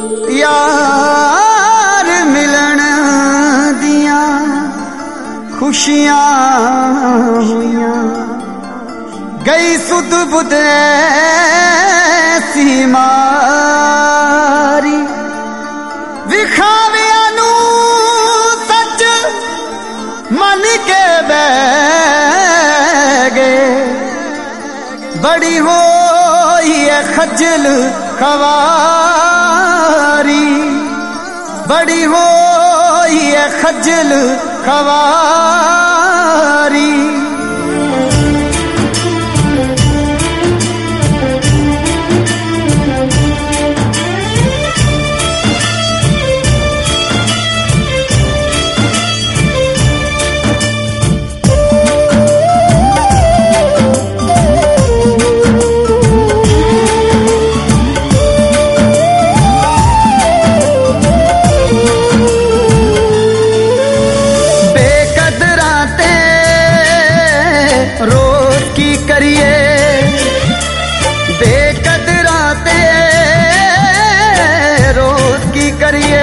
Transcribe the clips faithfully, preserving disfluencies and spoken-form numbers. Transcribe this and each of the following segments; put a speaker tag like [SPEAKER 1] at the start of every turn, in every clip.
[SPEAKER 1] यार मिलन दिया खुशियां हुइयां गई सुध बुध सी मारी विखाविया नू सच मन के बह गए बड़ी होई है खजल खवारी बड़ी होई है खजल खवारी करिए बेकदराते रोज की करिए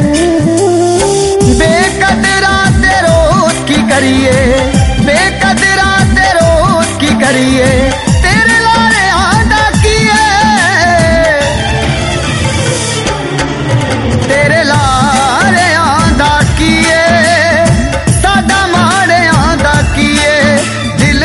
[SPEAKER 1] बेकदराते रोज की करिए बेकदराते रोज की करिए तेरे लारे आंदा किए तेरे लारे आंदा किए सादा माड़े आंदा किए दिल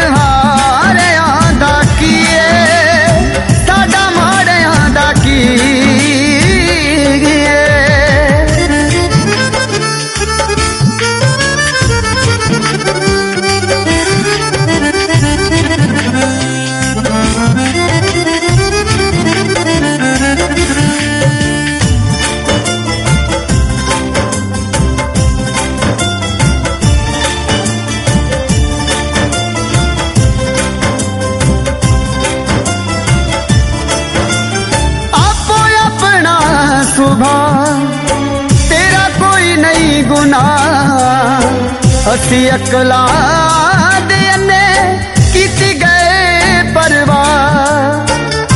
[SPEAKER 1] सुबह तेरा कोई नहीं गुनाह असी अकला देने कीती गए परवाह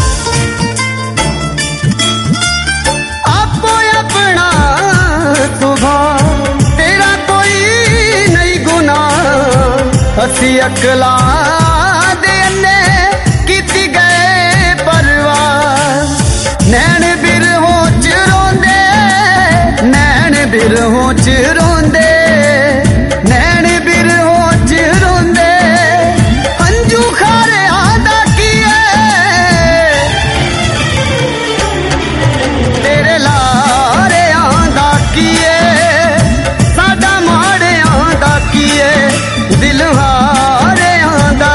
[SPEAKER 1] आपको अपना सुबह तेरा कोई नहीं गुनाह असी अकला देने कीती गए परवाह नैन बिरहों बिरहों च रोंदे नैन बिरहों च रोंदे हंजू खारे आदा किए तेरे लारे आंदा किए सादा माड़े आंदा किए दिल हारे आंदा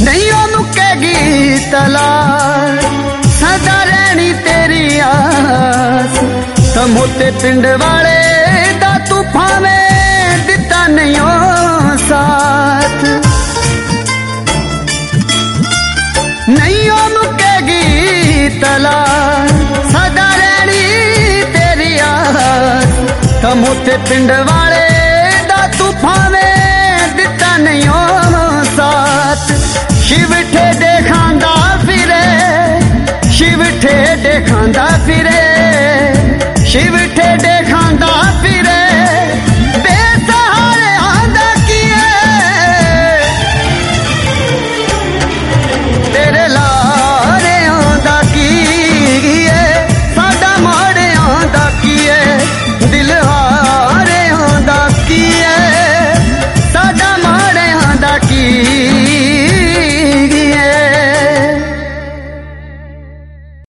[SPEAKER 1] नहीं ओ मुकेगी तलाश सदा रहनी तेरी आस समोते पिंड वाले दा तू भावे दिता नहीं ओ साथ नहीं ओ मुकेगी तलाश सदा रहनी तेरी आस समोते पिंड वाले दा तू भावे दिता नहीं ओ साथ शिव ठेडे खांदा फिरे शिव ठेडे खांदा फिरे शिव